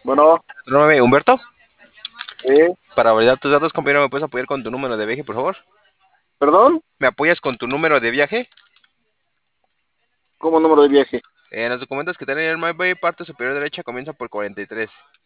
Bueno, Humberto, sí, para validar tus datos, compañero, ¿me puedes apoyar con tu número de viaje, por favor? perdón, ¿Me apoyas con tu número de viaje? como número de viaje. En los documentos que tienen en el MyWay, parte superior derecha comienza por 43.